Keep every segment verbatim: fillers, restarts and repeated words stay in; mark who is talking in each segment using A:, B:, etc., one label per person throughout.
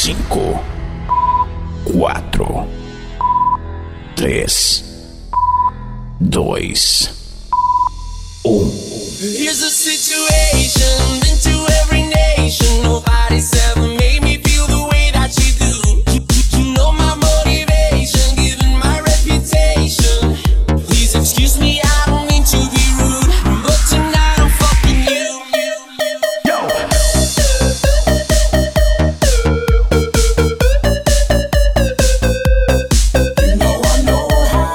A: Cinco, quatro, três, dois, um.
B: Here's a situation into every nation. Nobody's ever made me feel the way that you do. You, you, you know my motivation, given my reputation. Please excuse me, I don't mean to be rude, but tonight I'm fucking you. Yo. You know I know how.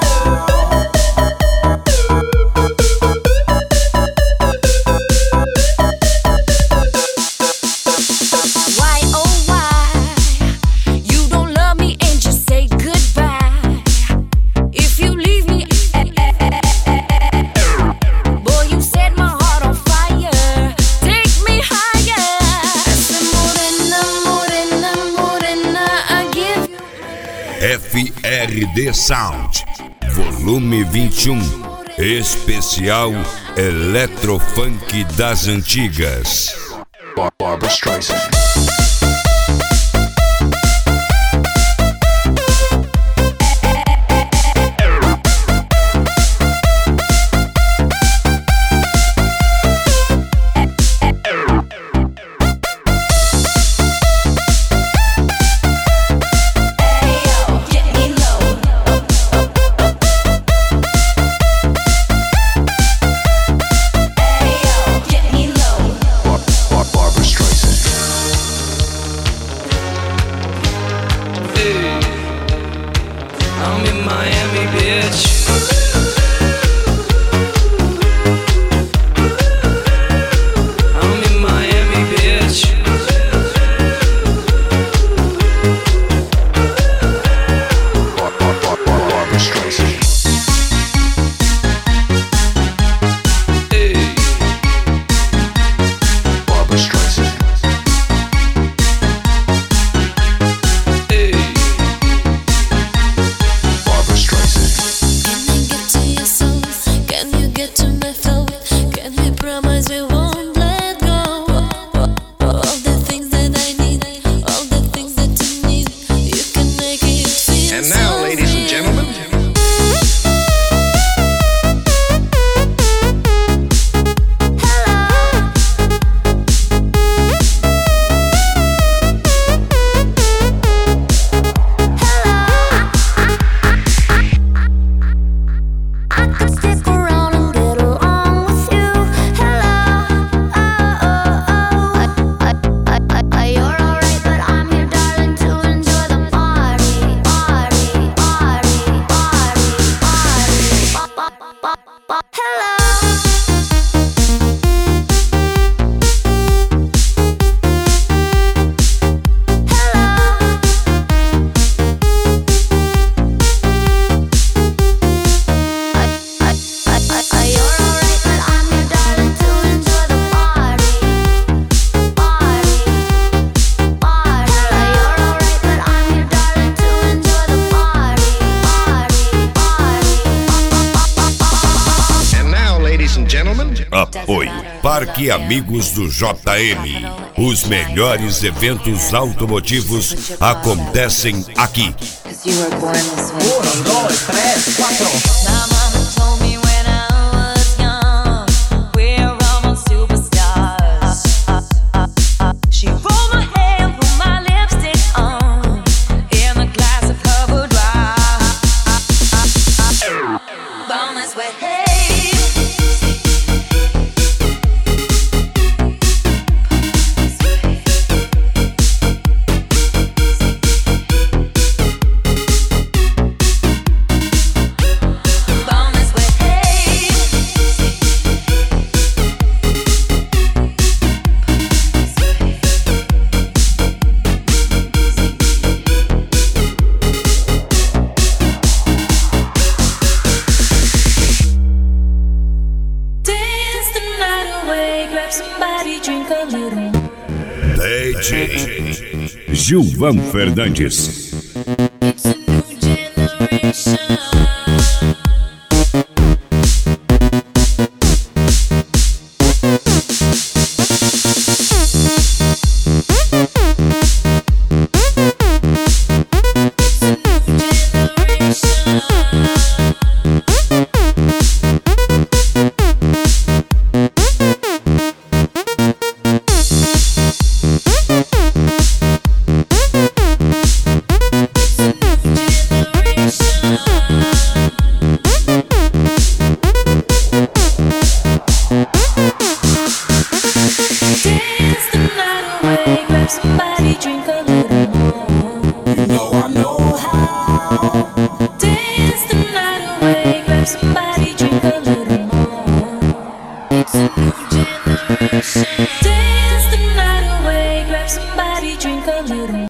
C: F R D Sound, volume vinte e um, especial Eletrofunk das Antigas.
D: Barbra Streisand.
B: I'm in Miami, bitch. I'm in Miami, bitch.
D: Barbra Streisand.
B: Hey.
D: Barbra Streisand.
B: Hey.
D: Barbra Streisand.
E: And now, ladies and gentlemen,
C: Apoio Parque Amigos do J M. Os melhores eventos automotivos acontecem aqui.
B: Um, dois, três, quatro.
C: D J Gilvan Fernandes.